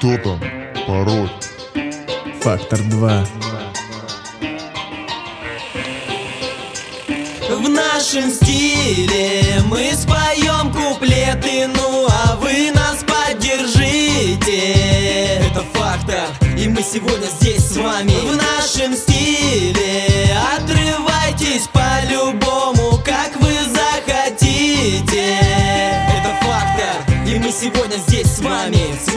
Кто там? Пароль. Фактор 2. В нашем стиле мы споем куплеты, ну а вы нас поддержите. Это Фактор, и мы сегодня здесь с вами. В нашем стиле отрывайтесь по-любому, как вы захотите. Это Фактор, и мы сегодня здесь с вами.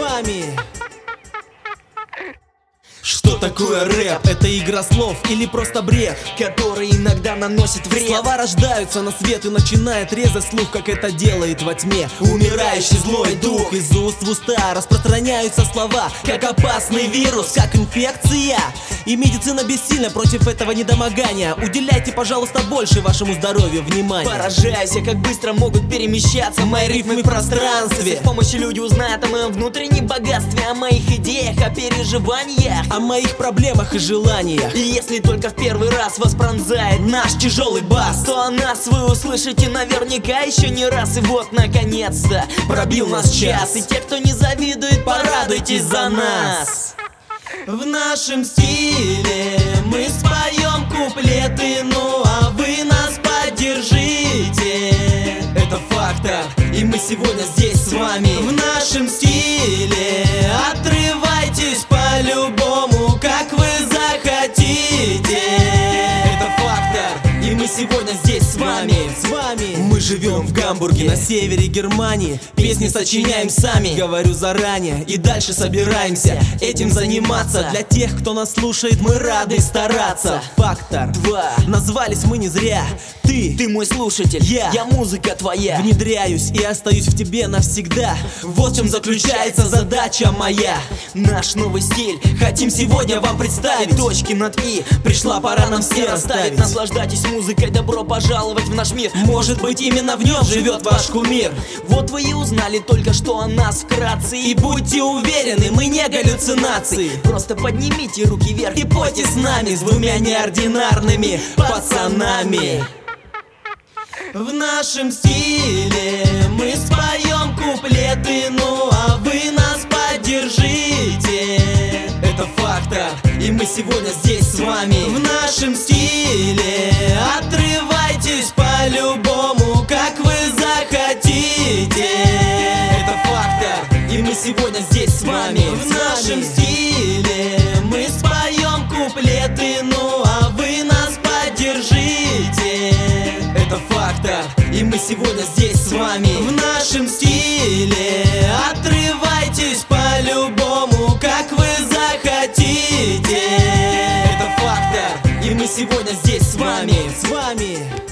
Что такое рэп? Это игра слов или просто бред, который иногда наносит вред. Слова рождаются на свет и начинает резать слух, как это делает во тьме умирающий злой дух. Из уст в уста распространяются слова, как опасный вирус, как инфекция. И медицина бессильна против этого недомогания. Уделяйте, пожалуйста, больше вашему здоровью внимания. Поражайся, как быстро могут перемещаться мои рифмы в пространстве. С помощью люди узнают о моем внутреннем богатстве, о моих идеях, о переживаниях, о моих проблемах и желаниях. И если только в первый раз вас пронзает наш тяжелый бас, то о нас вы услышите наверняка еще не раз. И вот, наконец-то, пробил нас час. И те, кто не завидует, порадуйтесь за нас. В нашем стиле мы споем куплеты, ну а вы нас поддержите. Это Фактор, и мы сегодня здесь с вами. В нашем стиле отрывайтесь по-любому, как вы захотите. Это Фактор, и мы сегодня здесь с вами. Мы живем в Гамбурге, на севере Германии. Песни сочиняем сами, говорю заранее. И дальше собираемся этим заниматься. Для тех, кто нас слушает, мы рады стараться. Фактор 2. Назвались мы не зря. Ты мой слушатель, я музыка твоя. Внедряюсь и остаюсь в тебе навсегда. Вот в чем заключается задача моя. Наш новый стиль хотим сегодня вам представить. Точки над «и» пришла пора нам все расставить. Наслаждайтесь музыкой, добро пожаловать в наш мир. Может быть, именно в нем живет ваш кумир. Вот вы и узнали только что о нас вкратце. И будьте уверены, мы не галлюцинации. Просто поднимите руки вверх и пойте с нами, с двумя неординарными пацанами. В нашем стиле мы споем куплеты, ну а вы нас поддержите. Это Фактор, и мы сегодня здесь с вами. В нашем стиле отрывайтесь по-любому, как вы захотите. Это Фактор, и мы сегодня здесь с вами. В нашем стиле мы споем куплеты, ну а вы нас поддержите. Это Фактор, и мы сегодня здесь с вами. В нашем стиле отрывайтесь по-любому, как вы захотите. Это Фактор, и мы сегодня здесь с вами.